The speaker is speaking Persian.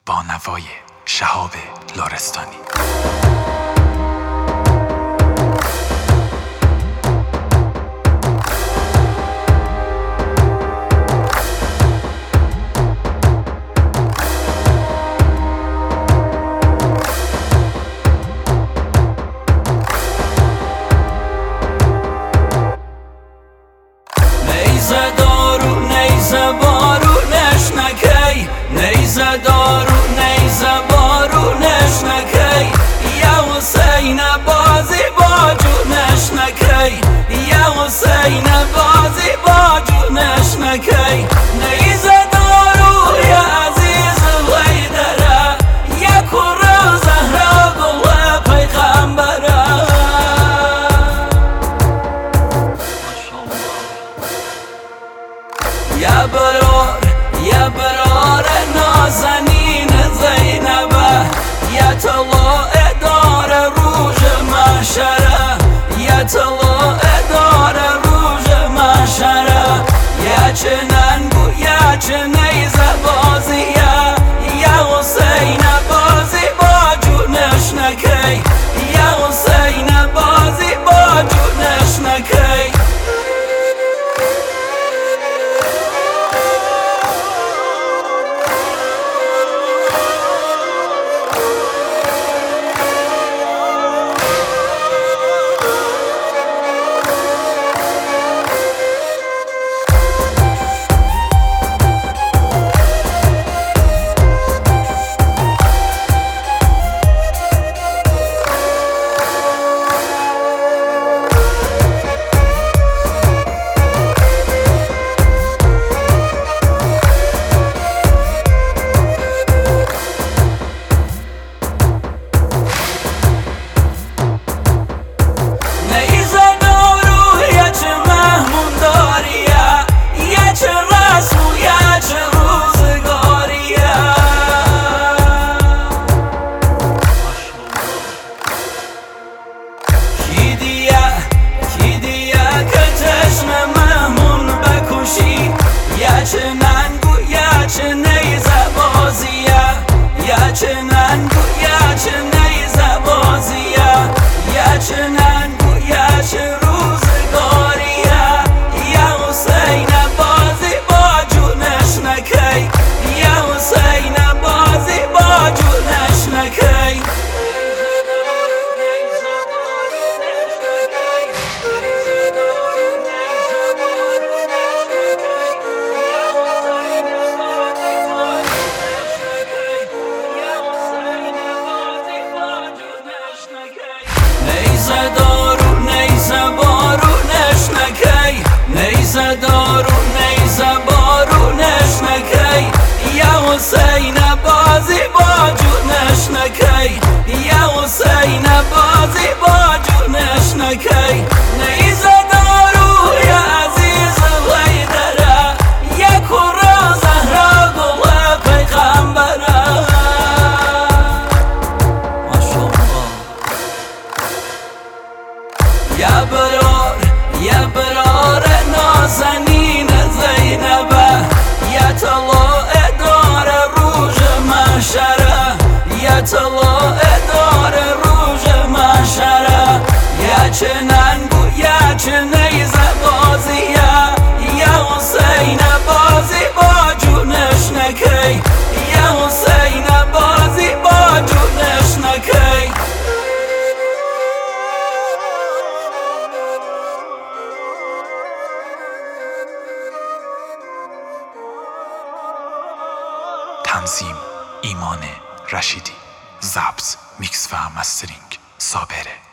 با نوای شهاب لرستانی. نیزه دارو نیزه بارونش نکی یا حسین بازی با جونش نکی یا حسین بازی با جونش نکی نیزه دارو یا عزیز ویدره یا کره زهرا گل پیغمبره یا برار نازنین زینبه یا طلوع دار روز محشره یا طلوع دار روز محشره یا چه ننگو یا چه نیزه بازیه یا حسین بازی با جونش نکی یا حسین بازی با جونش نکی چه ننگو یا چه نیزه بازیه یا چه ننگو یا چه نیزه بازیه یا چه ننگو یا چه روزگاریه یا حسین بازی با جونش نکی یا حسین بازی با جونش نکی نیزه دارو نیزه بارونش نکی نیزه دارو نیزه بارونش نکی یا حسین بازی با جونش نکی یا حسین بازی با جونش نکی نیزه دارو یا عزیز ویدره یا کره زهرا گل پیغمبره یا برار نازنین زینبه یا طلوع دار روز محشره یا طلوع دار روز محشره یا چه ننگو یا چه نیزه بازیه یا حسین بازی با جونش نکی یا حسین بازی با جونش نکی تنظیم ایمان رشیدی، ضبط، میکس و مسترینگ صابره.